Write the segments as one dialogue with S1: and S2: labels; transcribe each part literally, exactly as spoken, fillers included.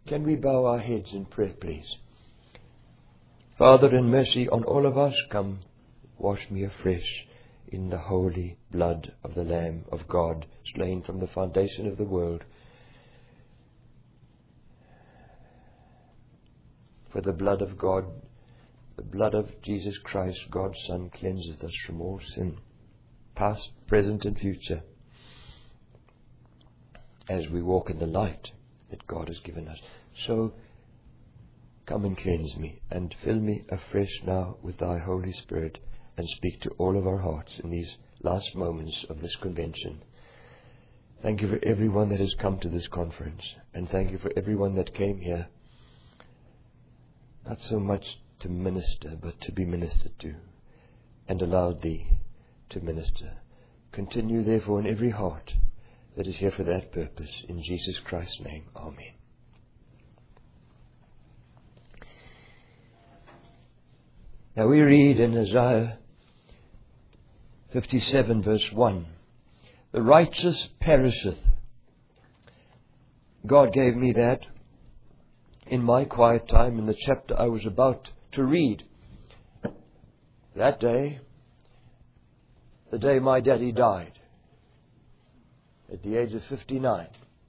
S1: Can we bow our heads in prayer, please? Father, in mercy on all of us, come, wash me afresh in the holy blood of the Lamb of God, slain from the foundation of the world. For the blood of God, the blood of Jesus Christ, God's Son, cleanses us from all sin, past, present, and future, as we walk in the light that God has given us. So, come and cleanse me, and fill me afresh now with thy Holy Spirit, and speak to all of our hearts in these last moments of this convention. Thank you for everyone that has come to this conference, and thank you for everyone that came here, not so much to minister, but to be ministered to, and allowed thee to minister. Continue therefore in every heart that is here for that purpose. In Jesus Christ's name, amen. Now we read in Isaiah fifty-seven verse one, the righteous perisheth. God gave me that in my quiet time in the chapter I was about to read. That day, the day my daddy died, at the age of fifty-nine.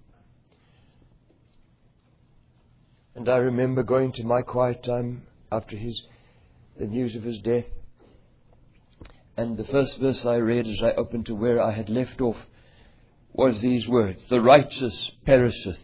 S1: And I remember going to my quiet time after his the news of his death. And the first verse I read as I opened to where I had left off was these words, the righteous perisheth,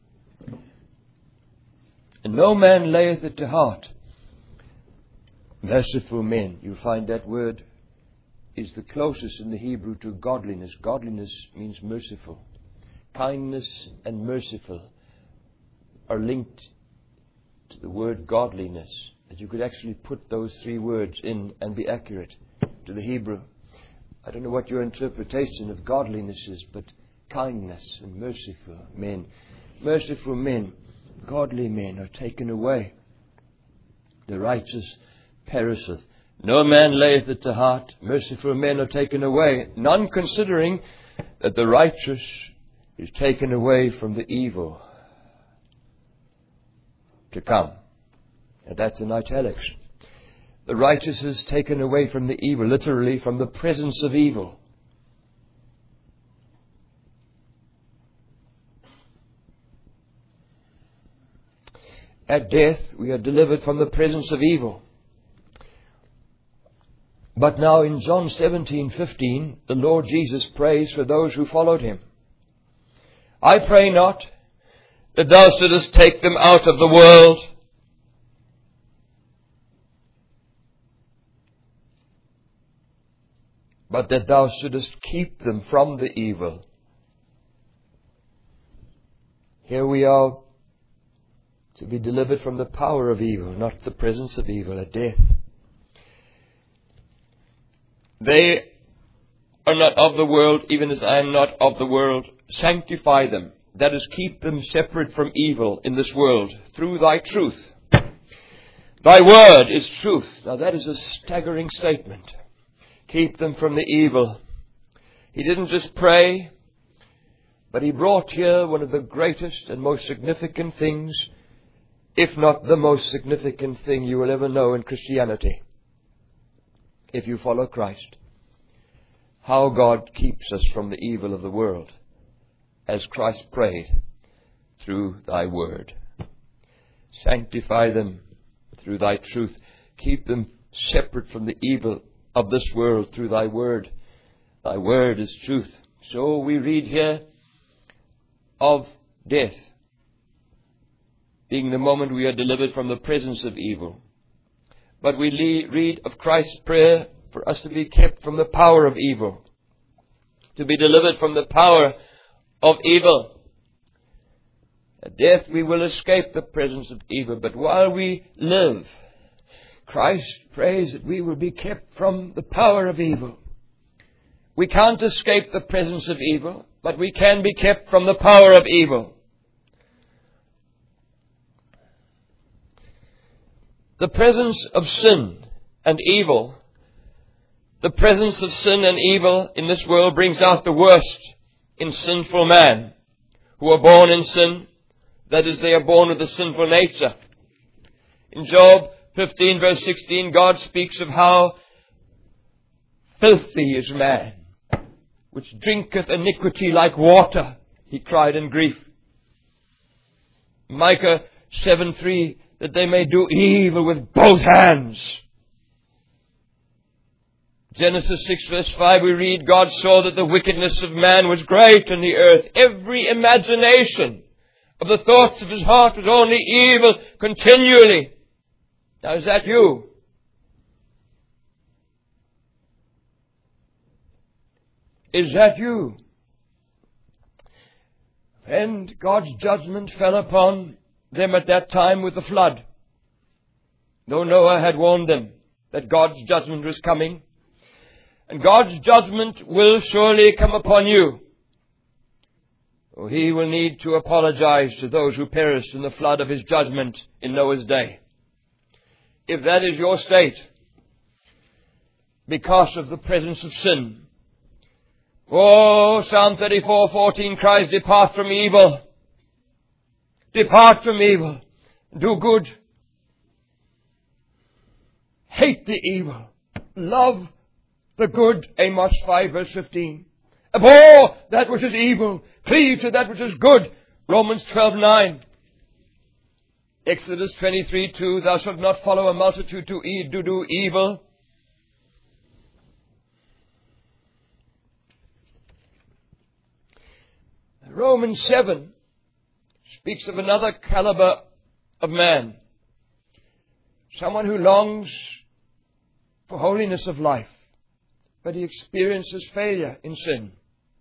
S1: and no man layeth it to heart. Merciful men, you find that word is the closest in the Hebrew to godliness. Godliness means merciful. Kindness and merciful are linked to the word godliness. That you could actually put those three words in and be accurate to the Hebrew. I don't know what your interpretation of godliness is, but kindness and merciful men. Merciful men, godly men are taken away. The righteous perisheth. No man layeth it to heart. Merciful men are taken away. None considering that the righteous is taken away from the evil to come. And that's in italics. The righteous is taken away from the evil, literally from the presence of evil. At death, we are delivered from the presence of evil. But now in John seventeen fifteen, the Lord Jesus prays for those who followed him. I pray not that thou shouldest take them out of the world, but that thou shouldest keep them from the evil. Here we are to be delivered from the power of evil, not the presence of evil at death. They are not of the world, even as I am not of the world. Sanctify them, that is, keep them separate from evil in this world, through thy truth. Thy word is truth. Now that is a staggering statement. Keep them from the evil. He didn't just pray, but he brought here one of the greatest and most significant things, if not the most significant thing you will ever know in Christianity, if you follow Christ. How God keeps us from the evil of the world, as Christ prayed, through thy word. Sanctify them through thy truth. Keep them separate from the evil of this world through thy word. Thy word is truth. So we read here of death being the moment we are delivered from the presence of evil. But we le- read of Christ's prayer for us to be kept from the power of evil, to be delivered from the power of evil. At death we will escape the presence of evil, but while we live, Christ prays that we will be kept from the power of evil. We can't escape the presence of evil, but we can be kept from the power of evil. The presence of sin and evil, the presence of sin and evil in this world brings out the worst in sinful man, who are born in sin. That is, they are born with a sinful nature. In Job fifteen verse sixteen, God speaks of how filthy is man, which drinketh iniquity like water, he cried in grief. Micah seven three, that they may do evil with both hands. Genesis six verse five, we read, God saw that the wickedness of man was great in the earth. Every imagination of the thoughts of his heart was only evil continually. Now, is that you? Is that you? And God's judgment fell upon them at that time with the flood. Though Noah had warned them that God's judgment was coming. And God's judgment will surely come upon you. Oh, he will need to apologize to those who perished in the flood of his judgment in Noah's day. If that is your state, because of the presence of sin. Oh, Psalm thirty-four fourteen cries, depart from evil. Depart from evil. Do good. Hate the evil. Love the good. Amos five verse fifteen. Abhor that which is evil. Cleave to that which is good. Romans twelve nine. Exodus twenty-three two. Thou shalt not follow a multitude to eat, to do evil. Romans seven speaks of another caliber of man. Someone who longs for holiness of life, but he experiences failure in sin.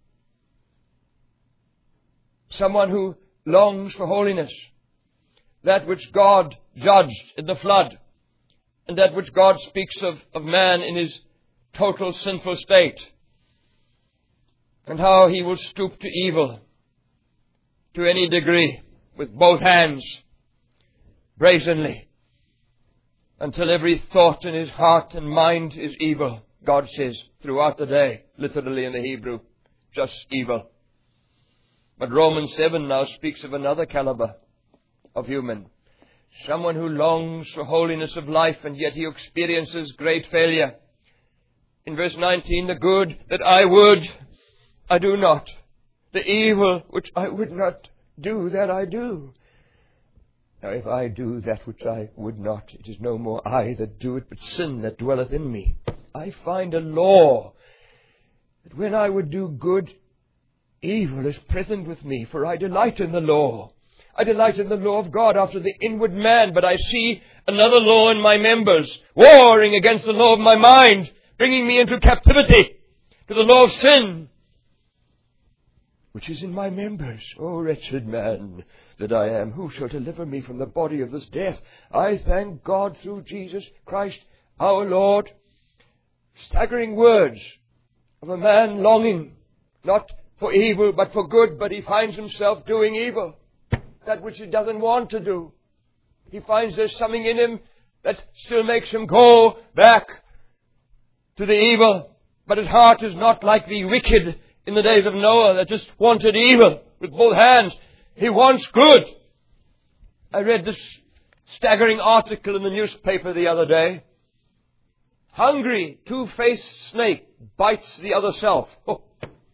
S1: Someone who longs for holiness, that which God judged in the flood, and that which God speaks of, of man in his total sinful state, and how he will stoop to evil to any degree with both hands, brazenly, until every thought in his heart and mind is evil. God says throughout the day, literally in the Hebrew, just evil. But Romans seven now speaks of another caliber of human. Someone who longs for holiness of life, and yet he experiences great failure. In verse nineteen, the good that I would, I do not. The evil which I would not do, that I do. Now if I do that which I would not, it is no more I that do it, but sin that dwelleth in me. I find a law, that when I would do good, evil is present with me, for I delight in the law. I delight in the law of God after the inward man, but I see another law in my members, warring against the law of my mind, bringing me into captivity to the law of sin, which is in my members. O wretched man that I am, who shall deliver me from the body of this death? I thank God through Jesus Christ our Lord. Staggering words of a man longing not for evil but for good, but he finds himself doing evil, that which he doesn't want to do. He finds there's something in him that still makes him go back to the evil, but his heart is not like the wicked in the days of Noah that just wanted evil with both hands. He wants good. I read this staggering article in the newspaper the other day. Hungry, two-faced snake bites the other self. Oh.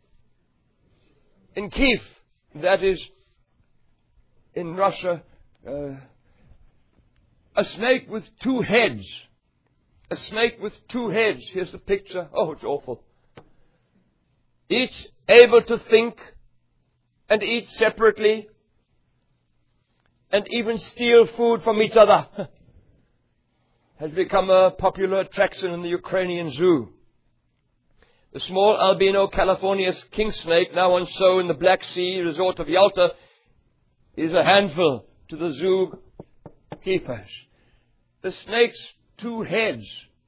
S1: In Kiev, that is in Russia, uh, a snake with two heads. A snake with two heads. Here's the picture. Oh, it's awful. Each able to think and eat separately and even steal food from each other has become a popular attraction in the Ukrainian zoo. The small albino California king snake, now on show in the Black Sea resort of Yalta, is a handful to the zoo keepers. The snake's two heads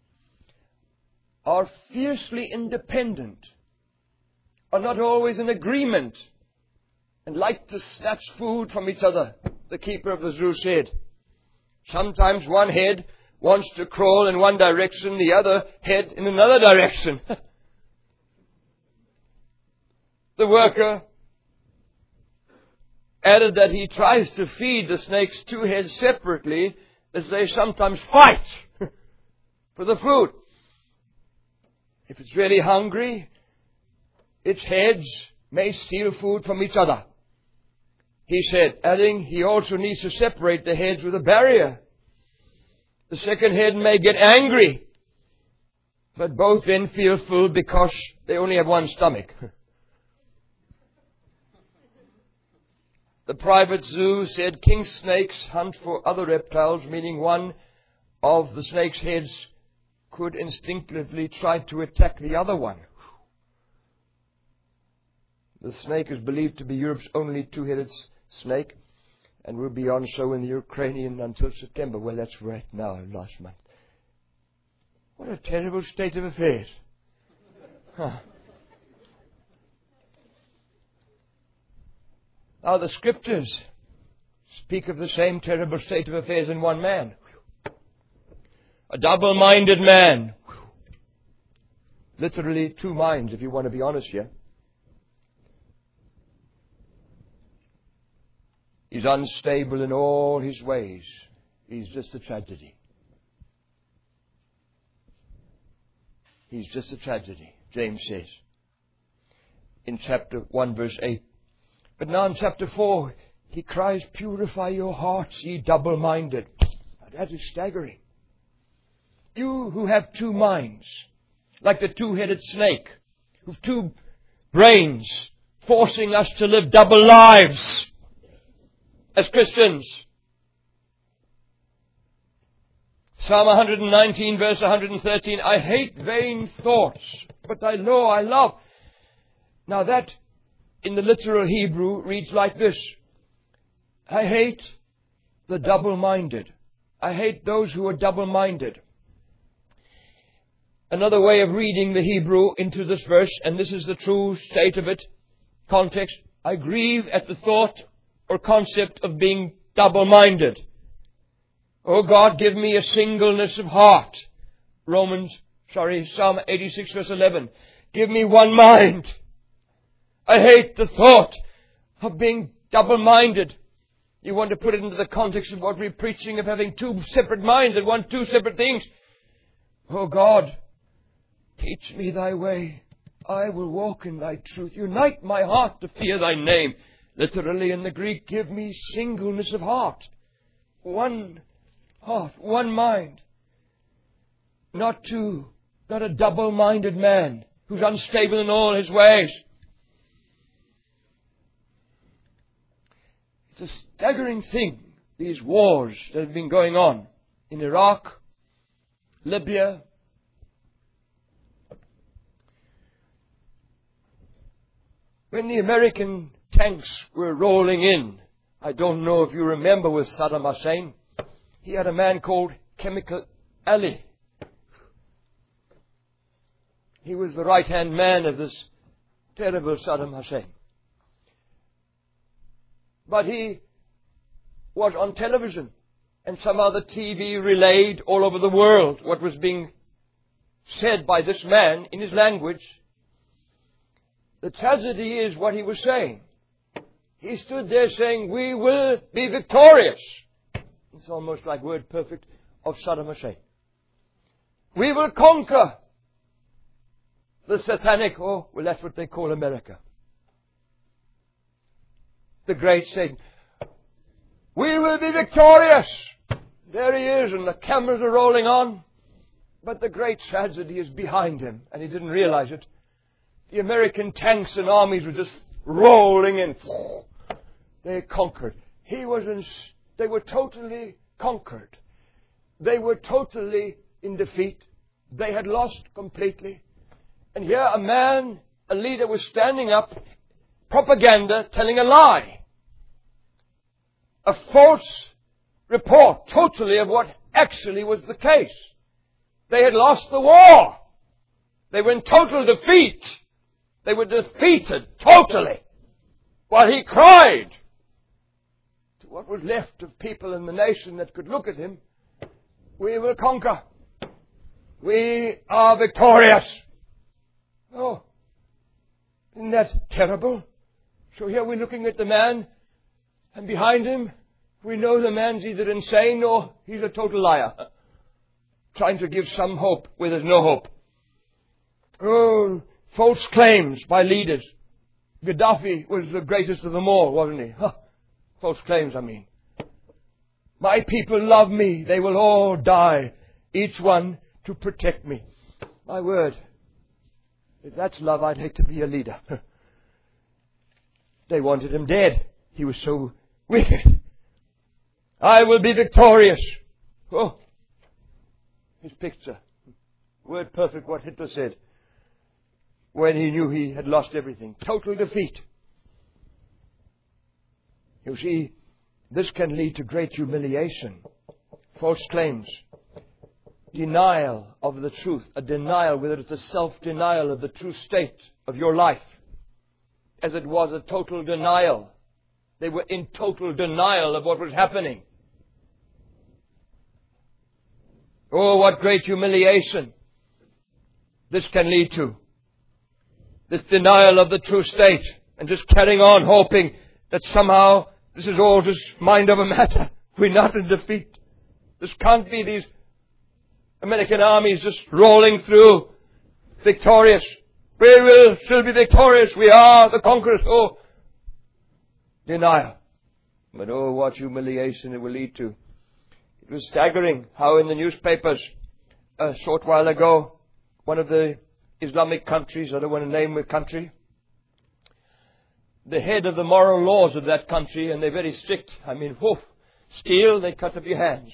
S1: are fiercely independent, are not always in agreement, and like to snatch food from each other, the keeper of the zoo said. Sometimes one head wants to crawl in one direction, the other head in another direction. The worker added that he tries to feed the snake's two heads separately as they sometimes fight for the food. If it's really hungry, its heads may steal food from each other. He said, adding, he also needs to separate the heads with a barrier. The second head may get angry, but both then feel full because they only have one stomach. The private zoo said king snakes hunt for other reptiles, meaning one of the snake's heads could instinctively try to attack the other one. The snake is believed to be Europe's only two-headed snake, and will be on so in the Ukrainian until September. Well, that's right now, last month. What a terrible state of affairs. Huh. Now, the Scriptures speak of the same terrible state of affairs in one man. A double-minded man. Literally two minds, if you want to be honest here. He's unstable in all his ways. He's just a tragedy. He's just a tragedy, James says in chapter one, verse eight. But now in chapter four, he cries, purify your hearts, ye double-minded. That is staggering. You who have two minds, like the two-headed snake, who've two brains, forcing us to live double lives as Christians. Psalm one nineteen, verse one thirteen, I hate vain thoughts, but thy law I love. Now that, in the literal Hebrew, reads like this. I hate the double-minded. I hate those who are double-minded. Another way of reading the Hebrew into this verse, and this is the true state of it, context, I grieve at the thought or concept of being double-minded. Oh God, give me a singleness of heart. Romans, sorry, Psalm eighty-six, verse eleven. Give me one mind. I hate the thought of being double-minded. You want to put it into the context of what we're preaching, of having two separate minds and want two separate things. Oh God, teach me thy way. I will walk in thy truth. Unite my heart to fear thy name. Literally in the Greek, give me singleness of heart. One heart, one mind. Not two. Not a double-minded man who's unstable in all his ways. It's a staggering thing, these wars that have been going on in Iraq, Libya. When the American tanks were rolling in, I don't know if you remember with Saddam Hussein, he had a man called Chemical Ali. He was the right-hand man of this terrible Saddam Hussein. But he was on television, and somehow the T V relayed all over the world what was being said by this man in his language. The tragedy is what he was saying. He stood there saying, we will be victorious. It's almost like word perfect of Saddam Hussein. We will conquer the satanic, oh, well, that's what they call America. The great Satan. We will be victorious. There he is, and the cameras are rolling on. But the great tragedy is behind him, and he didn't realize it. The American tanks and armies were just rolling in. They conquered. He was in, they were totally conquered. They were totally in defeat. They had lost completely. And here a man, a leader, was standing up, propaganda, telling a lie. A false report, totally, of what actually was the case. They had lost the war. They were in total defeat. They were defeated totally. While he cried to what was left of people in the nation that could look at him, we will conquer. We are victorious. Oh, isn't that terrible? So here we're looking at the man And behind him, we know the man's either insane or he's a total liar, trying to give some hope where there's no hope. Oh, false claims by leaders. Gaddafi was the greatest of them all, wasn't he? Huh. False claims, I mean. My people love me. They will all die, each one to protect me. My word. If that's love, I'd hate to be a leader. They wanted him dead. He was so wicked. I will be victorious. Oh, his picture. Word perfect what Hitler said when he knew he had lost everything. Total defeat. You see, this can lead to great humiliation. False claims. Denial of the truth. A denial, whether it's a self-denial of the true state of your life, as it was a total denial. They were in total denial of what was happening. Oh, what great humiliation this can lead to. This denial of the true state, and just carrying on hoping that somehow this is all just mind over matter. We're not in defeat. This can't be these American armies just rolling through victorious. We will still be victorious. We are the conquerors. Oh, denial. But oh, what humiliation it will lead to. It was staggering how in the newspapers a short while ago, one of the Islamic countries, I don't want to name the country, the head of the moral laws of that country, and they're very strict. I mean, whoof, steal, they cut off your hands.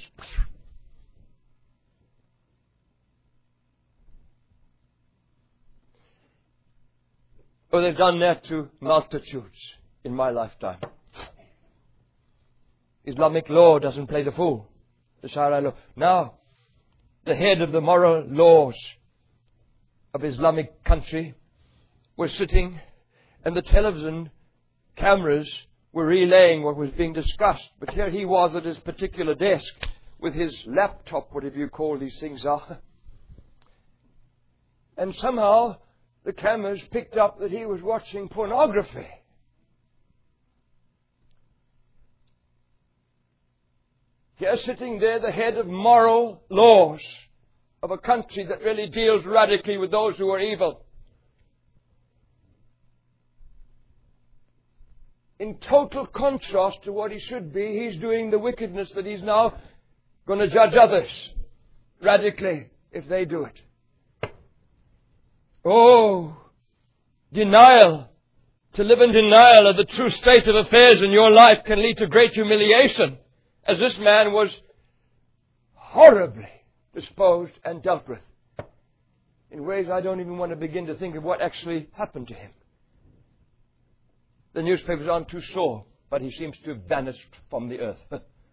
S1: Oh, they've done that to multitudes in my lifetime. Islamic law doesn't play the fool. The Sharia law. Now, the head of the moral laws of Islamic country was sitting, and the television cameras were relaying what was being discussed. But here he was at his particular desk with his laptop, whatever you call these things are. And somehow the cameras picked up that he was watching pornography. Here sitting there, the head of moral laws of a country that really deals radically with those who are evil. In total contrast to what he should be, he's doing the wickedness that he's now going to judge others radically if they do it. Oh, denial. To live in denial of the true state of affairs in your life can lead to great humiliation, as this man was horribly disposed and dealt with in ways I don't even want to begin to think of what actually happened to him. The newspapers aren't too sure, but he seems to have vanished from the earth.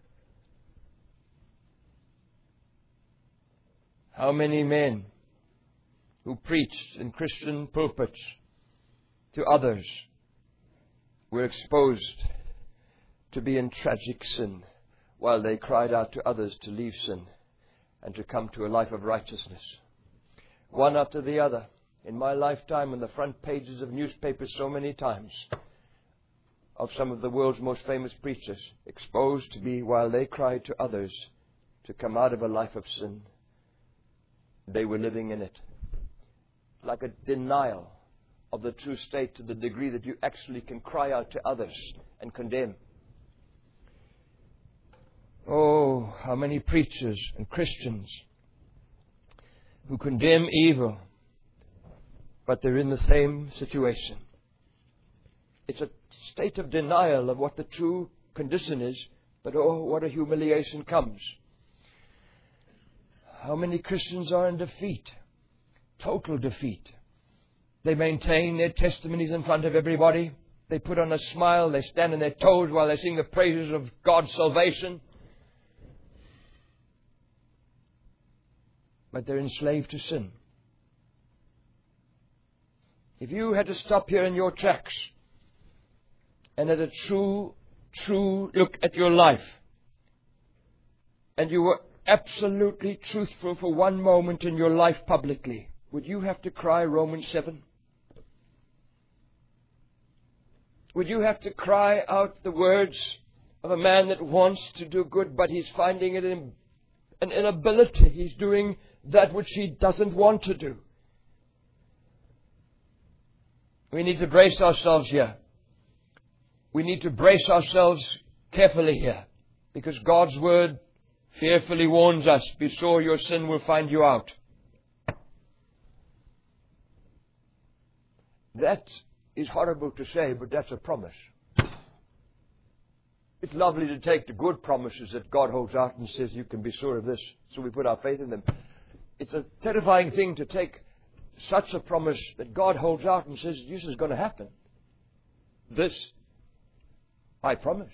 S1: How many men who preached in Christian pulpits to others were exposed to be in tragic sin, while they cried out to others to leave sin and to come to a life of righteousness. One after the other. In my lifetime, on the front pages of newspapers so many times, of some of the world's most famous preachers, exposed to be, while they cried to others to come out of a life of sin, they were living in it. Like a denial of the true state to the degree that you actually can cry out to others and condemn. Oh, how many preachers and Christians who condemn evil, but they're in the same situation. It's a state of denial of what the true condition is, but oh, what a humiliation comes. How many Christians are in defeat? Total defeat. They maintain their testimonies in front of everybody. They put on a smile. They stand on their toes while they sing the praises of God's salvation. But they're enslaved to sin. If you had to stop here in your tracks and had a true, true look at your life, and you were absolutely truthful for one moment in your life publicly, would you have to cry Romans seven? Would you have to cry out the words of a man that wants to do good, but he's finding it in an inability. He's doing that which he doesn't want to do. We need to brace ourselves here. We need to brace ourselves carefully here, because God's Word fearfully warns us, be sure your sin will find you out. That is horrible to say, but that's a promise. It's lovely to take the good promises that God holds out and says, you can be sure of this, so we put our faith in them. It's a terrifying thing to take such a promise that God holds out and says, this is going to happen. This, I promise.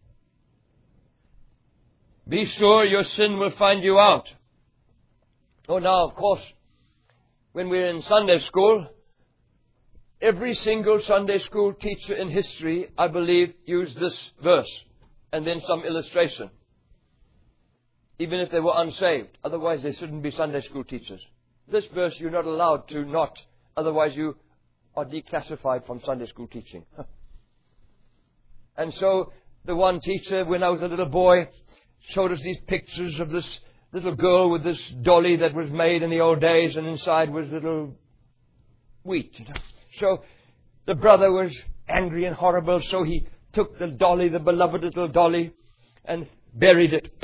S1: Be sure your sin will find you out. Oh, now, of course, when we're in Sunday school, every single Sunday school teacher in history, I believe, used this verse and then some illustration. Even if they were unsaved. Otherwise, they shouldn't be Sunday school teachers. This verse you're not allowed to not. Otherwise, you are declassified from Sunday school teaching. And so, the one teacher, when I was a little boy, showed us these pictures of this little girl with this dolly that was made in the old days, and inside was little wheat. You know? So the brother was angry and horrible, so he took the dolly, the beloved little dolly, and buried it.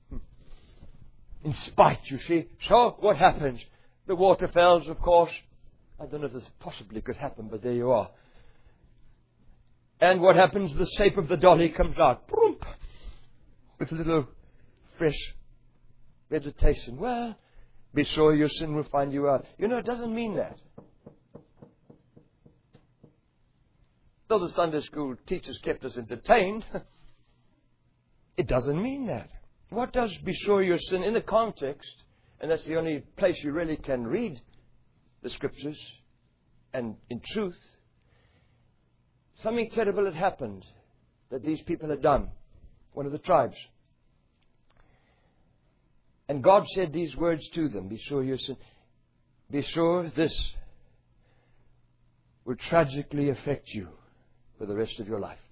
S1: In spite, you see. So what happens? The water falls, of course. I don't know if this possibly could happen, but there you are. And what happens? The shape of the dolly comes out. Boom, with a little fresh vegetation. Well, be sure your sin will find you out. You know, it doesn't mean that. Though the Sunday school teachers kept us entertained, it doesn't mean that. What does be sure your sin in the context, and that's the only place you really can read the Scriptures, and in truth, something terrible had happened that these people had done, one of the tribes. And God said these words to them, be sure your sin, be sure this will tragically affect you for the rest of your life.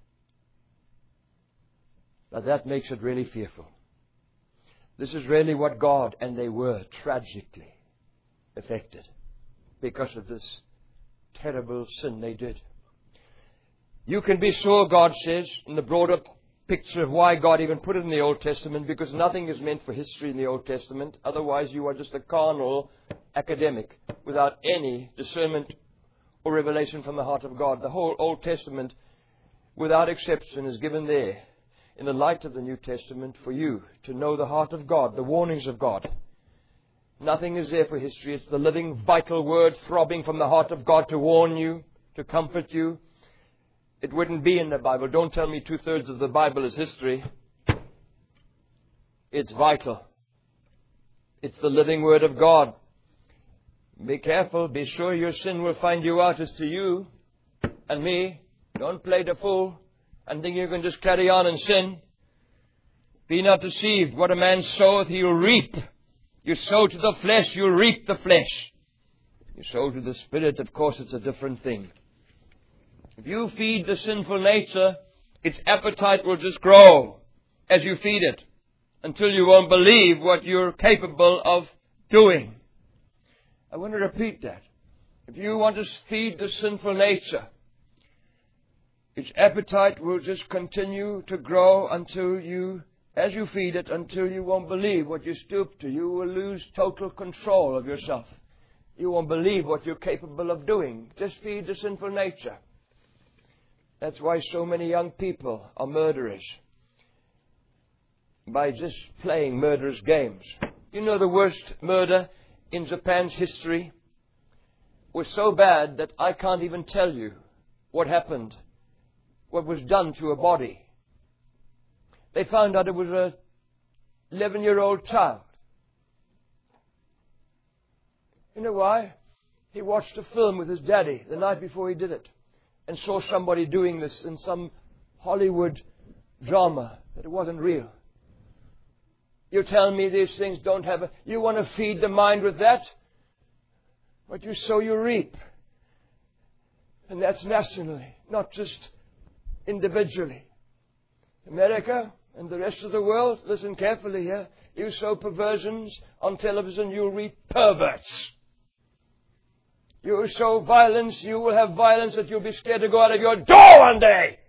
S1: Now that makes it really fearful. This is really what God, and they were tragically affected because of this terrible sin they did. You can be sure, God says, in the broader picture of why God even put it in the Old Testament, because nothing is meant for history in the Old Testament. Otherwise, you are just a carnal academic without any discernment or revelation from the heart of God. The whole Old Testament, without exception, is given there in the light of the New Testament for you to know the heart of God, the warnings of God. Nothing is there for history. It's the living, vital word throbbing from the heart of God to warn you, to comfort you. It wouldn't be in the Bible. Don't tell me two-thirds of the Bible is history. It's vital. It's the living Word of God. Be careful. Be sure your sin will find you out as to you and me. Don't play the fool and think you can just carry on and sin. Be not deceived. What a man soweth, he will reap. You sow to the flesh, you'll reap the flesh. You sow to the Spirit, of course, it's a different thing. If you feed the sinful nature, its appetite will just grow as you feed it until you won't believe what you're capable of doing. I want to repeat that. If you want to feed the sinful nature, its appetite will just continue to grow until you, as you feed it, until you won't believe what you stoop to. You will lose total control of yourself. You won't believe what you're capable of doing. Just feed the sinful nature. That's why so many young people are murderers. By just playing murderous games. You know the worst murder in Japan's history was so bad that I can't even tell you what happened, what was done to a body. They found out it was a eleven-year-old child. You know why? He watched a film with his daddy the night before he did it and saw somebody doing this in some Hollywood drama, that it wasn't real. You tell me these things don't have a... You want to feed the mind with that? What you sow, you reap. And that's nationally, not just individually. America and the rest of the world, listen carefully here. You sow perversions on television, you'll reap perverts. You sow violence, you will have violence that you'll be scared to go out of your door one day.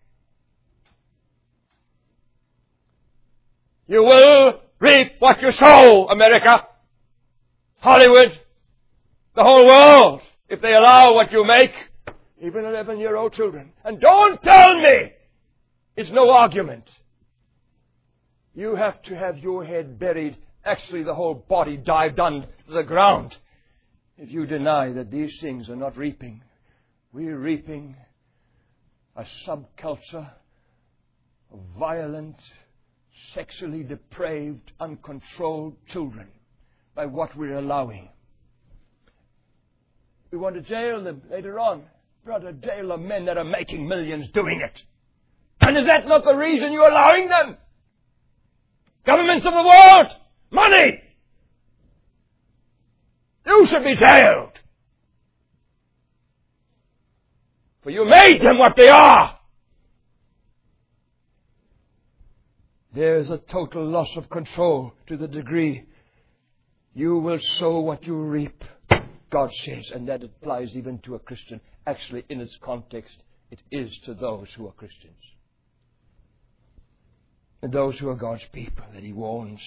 S1: You will reap what you sow, America, Hollywood, the whole world, if they allow what you make, even eleven-year-old children. And don't tell me it's no argument. You have to have your head buried, actually the whole body dived under the ground, if you deny that these things are not reaping. We're reaping a subculture of violent, sexually depraved, uncontrolled children by what we're allowing. We want to jail them later on. Brother, jail the men that are making millions doing it. And is that not the reason you're allowing them? Governments of the world, money. You should be jailed. For you made them what they are. There's a total loss of control to the degree you will sow what you reap, God says, and that applies even to a Christian. Actually, in its context, it is to those who are Christians. And those who are God's people that He warns.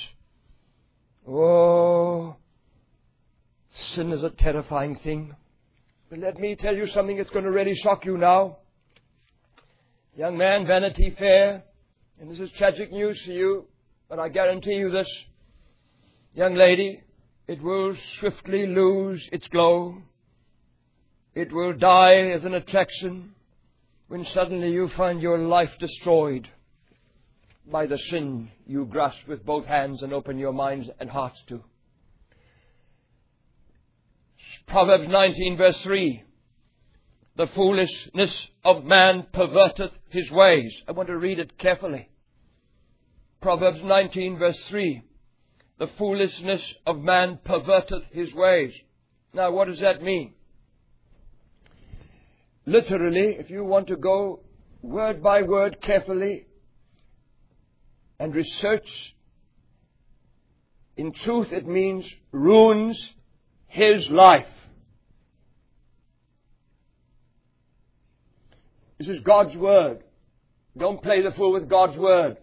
S1: Oh, sin is a terrifying thing. But let me tell you something that's going to really shock you now. Young man, Vanity Fair. And this is tragic news for you, but I guarantee you this. Young lady, it will swiftly lose its glow. It will die as an attraction when suddenly you find your life destroyed by the sin you grasp with both hands and open your minds and hearts to. Proverbs nineteen verse three. The foolishness of man perverteth his ways. I want to read it carefully. Proverbs nineteen verse three. The foolishness of man perverteth his ways. Now, what does that mean? Literally, if you want to go word by word carefully and research, in truth it means ruins his life. This is God's word. Don't play the fool with God's word.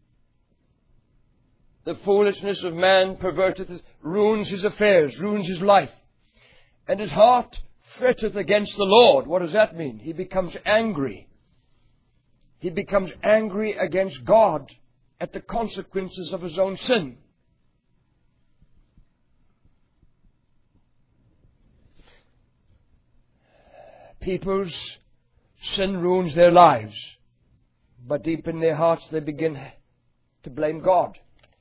S1: The foolishness of man perverteth, ruins his affairs, ruins his life. And his heart fretteth against the Lord. What does that mean? He becomes angry. He becomes angry against God at the consequences of his own sin. People's sin ruins their lives, but deep in their hearts they begin to blame God.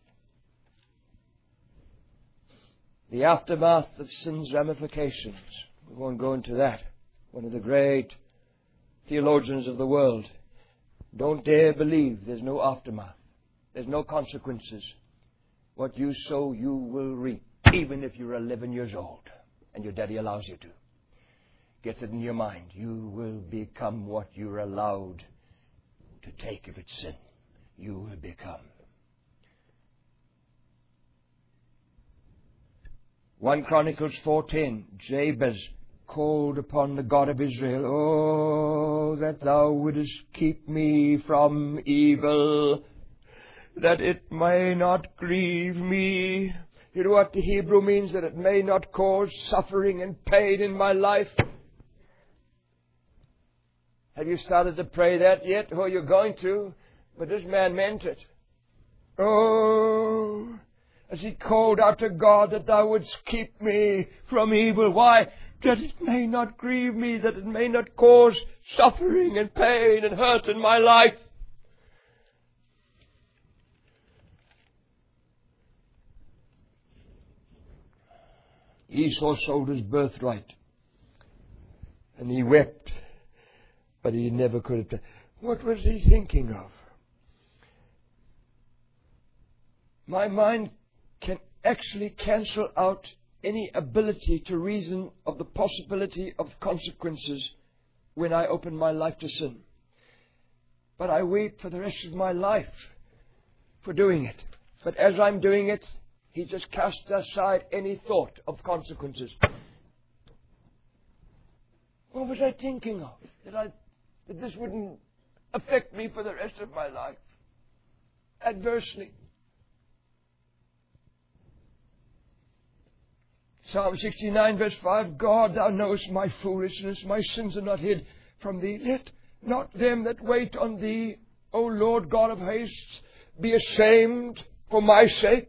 S1: The aftermath of sin's ramifications. We won't go into that. One of the great theologians of the world. Don't dare believe there's no aftermath. There's no consequences. What you sow, you will reap, even if you're eleven years old and your daddy allows you to. Get it in your mind. You will become what you're allowed to take if it's sin. You will become. First Chronicles four ten. Jabez called upon the God of Israel. Oh, that thou wouldest keep me from evil, that it may not grieve me. You know what the Hebrew means? That it may not cause suffering and pain in my life. Have you started to pray that yet? Oh, you're going to. But this man meant it. Oh, as he called out to God that thou wouldst keep me from evil. Why? That it may not grieve me, that it may not cause suffering and pain and hurt in my life. Esau sold his birthright, and he wept, but he never could have. What was he thinking of? My mind can actually cancel out any ability to reason of the possibility of consequences when I open my life to sin.
S2: but I weep for the rest of my life for doing it. But as I'm doing it, He just casts aside any thought of consequences. What was I thinking of? That, I, that this wouldn't affect me for the rest of my life adversely. Psalm sixty-nine verse five, God, Thou knowest my foolishness, my sins are not hid from Thee. Let not them that wait on Thee, O Lord God of hosts, be ashamed for my sake.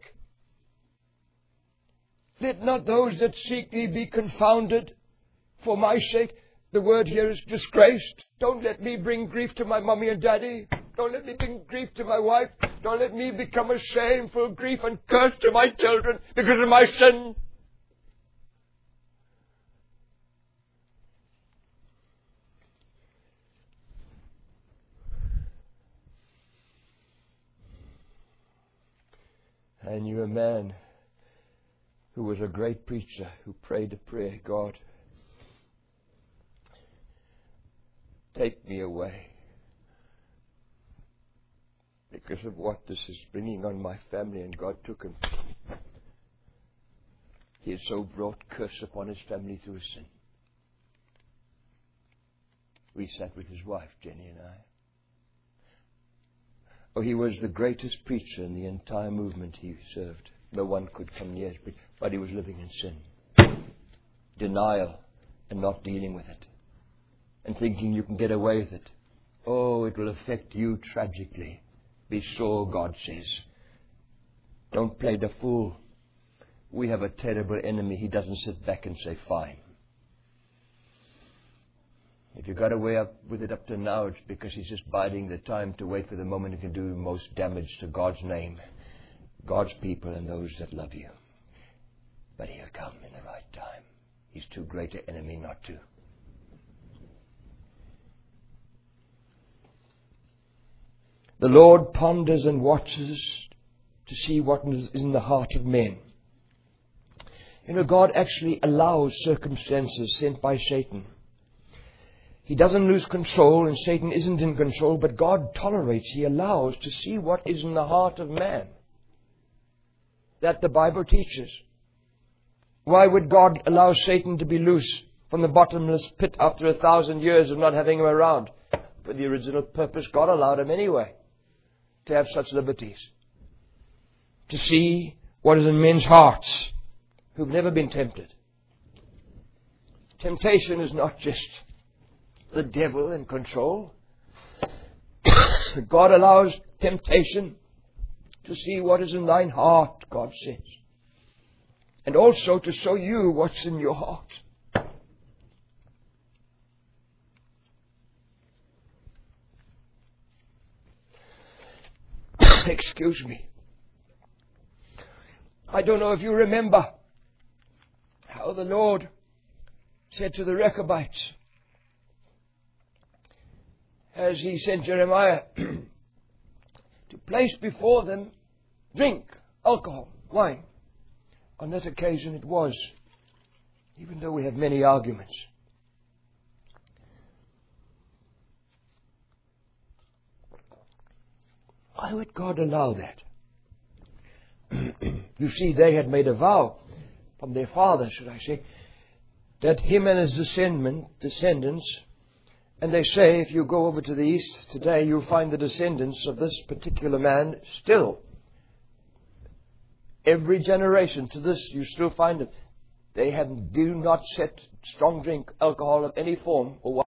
S2: Let not those that seek Thee be confounded for my sake. The word here is disgraced. Don't let me bring grief to my mommy and daddy. Don't let me bring grief to my wife. Don't let me become a shameful grief and curse to my children because of my sin. I knew a man who was a great preacher who prayed a prayer, God, take me away because of what this is bringing on my family, and God took him. He had so brought curse upon his family through his sin. We sat with his wife, Jenny and I. Oh, he was the greatest preacher in the entire movement he served. No one could come near his preaching, but he was living in sin. Denial and not dealing with it. And thinking you can get away with it. Oh, it will affect you tragically. Be sure, God says. Don't play the fool. We have a terrible enemy. He doesn't sit back and say, fine. If you got away up with it up to now, it's because he's just biding the time to wait for the moment he can do most damage to God's name, God's people, and those that love you. But he'll come in the right time. He's too great an enemy not to. The Lord ponders and watches to see what is in the heart of men. You know, God actually allows circumstances sent by Satan. He doesn't lose control, and Satan isn't in control, but God tolerates, He allows to see what is in the heart of man. That the Bible teaches. Why would God allow Satan to be loose from the bottomless pit after a thousand years of not having him around? For the original purpose, God allowed him anyway to have such liberties. To see what is in men's hearts who've never been tempted. Temptation is not just the devil in control. God allows temptation to see what is in thine heart, God says. And also to show you what's in your heart. Excuse me. I don't know if you remember how the Lord said to the Rechabites, as He sent Jeremiah to place before them drink, alcohol, wine. On that occasion it was, even though we have many arguments. Why would God allow that? You see, they had made a vow from their father, should I say, that him and his descendant, descendants, and they say if you go over to the east today, you'll find the descendants of this particular man still. Every generation to this, you still find them. They have, do not set strong drink, alcohol of any form or